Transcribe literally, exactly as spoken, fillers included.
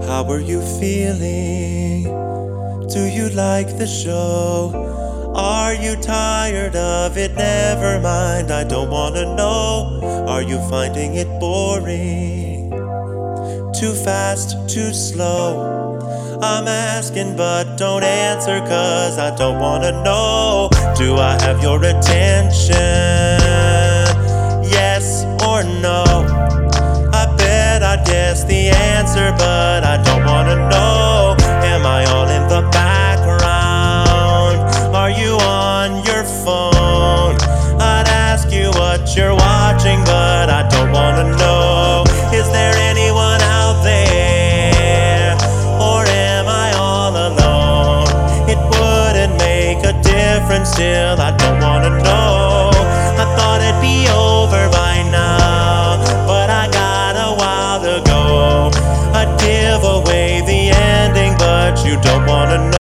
How are you feeling? Do you like the show? Are you tired of it? Never mind, I don't wanna know. Are you finding it boring? Too fast, too slow? I'm asking but don't answer, cause I don't wanna know. Do I have your attention? Yes or no? I bet I'd guess the answer, but I don't wanna know. Am I all in the background? Are you on your phone? I'd ask you what you're watching, but I don't wanna know. Is there anyone out there? Or am I all alone? It wouldn't make a difference, still I don't wanna know. I thought it'd be over by now, but I got a while to go. I'd give away the ending, but you don't wanna know.